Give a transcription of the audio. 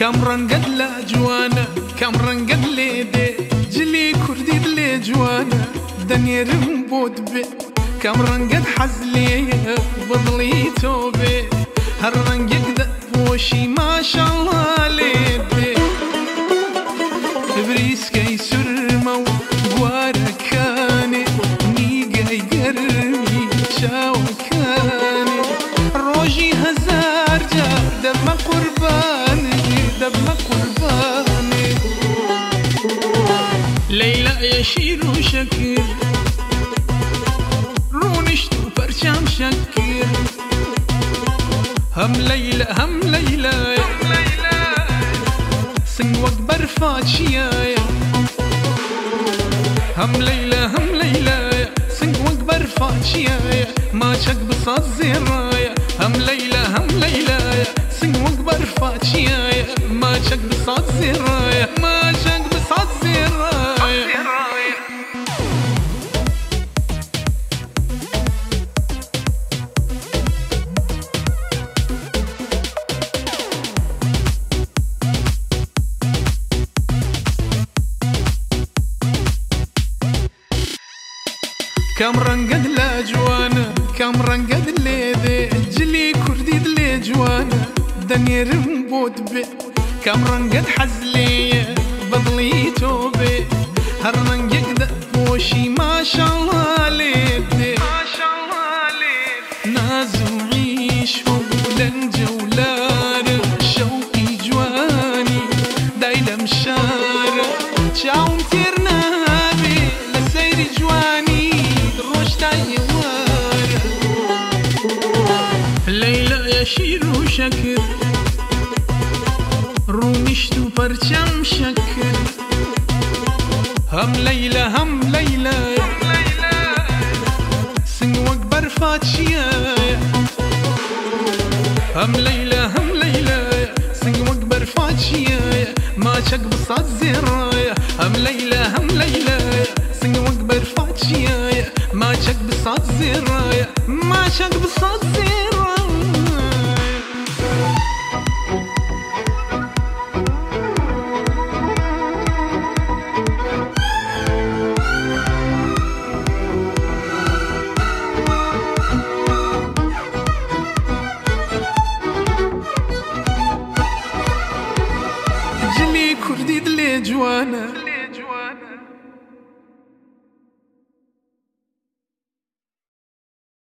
كامران قد لا جوانا كامران قد لي دي جلي كردي دلي جوانا دنيا رمبود بي كامران قد حزلي بضلي توبي هران قد وشي ما شاء الله ليدي بريس كي سرمو واركاني نيقاي قرمي شاوكاني روجي هزار جار دم قرباني دم قرباني ليلى يشير شكر رونشتو برشام شكر هم ليلى هم ليلى سنوك برفاتشيا هم ليلى سنوك برفاتشيا ما شك بصاد زرايا هم ليلى سنوك برفاتشيا ما شك بصاد زرايا ما شك بصاد زرايا كامران قد لا جوانا كامران قد ليدي جلي كردي دلي جوانا دنيا رمبود بي كامران قد حزلي بضلي توبي هرمان يقدر وشي ما شاء الله ليدي ما شاء الله ليدي نازو عيش ولن جولار شوقي جواني دايلة مشار شاون تيرنا بي لسيري جواني ليلى يشير شكر رونشتو برشام شكر هم ليلى سنوك برفاتشيا هم ليلى سنوك برفاتشيا ما شك بصاد زرايا هم ليلى سنوك برفاتشيا ما شك بصاد زرايا ما شك بصاد زرايا جلي كردي دلي جوانا